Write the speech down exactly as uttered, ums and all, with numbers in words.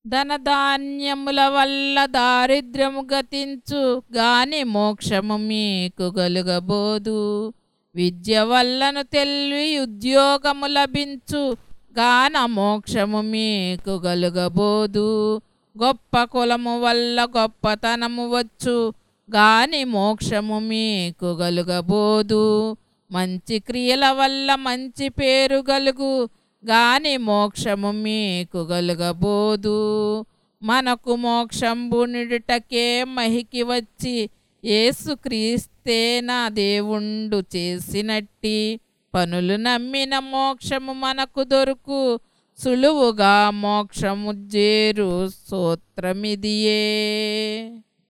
ధనధాన్యముల వల్ల దారిద్ర్యము గతించు గాని మోక్షము మీకు గలుగబోదు. విద్య వల్లను తెలివి ఉద్యోగము లభించు గాన మోక్షము మీకు గలుగబోదు. గొప్ప కులము వల్ల గొప్పతనము వచ్చు గాని మోక్షము మీకు గలుగబోదు. మంచి క్రియల వల్ల మంచి పేరు గలుగు గాని మోక్షము మీకు గలుగబోదు. మనకు మోక్షంబు నిడుటకే మహికి వచ్చి యేసుక్రీస్తే నా దేవుండు చేసినట్టి పనులు నమ్మిన మోక్షము మనకు దొరుకు. సులువుగా మోక్షము జేరు సూత్రమిదియే.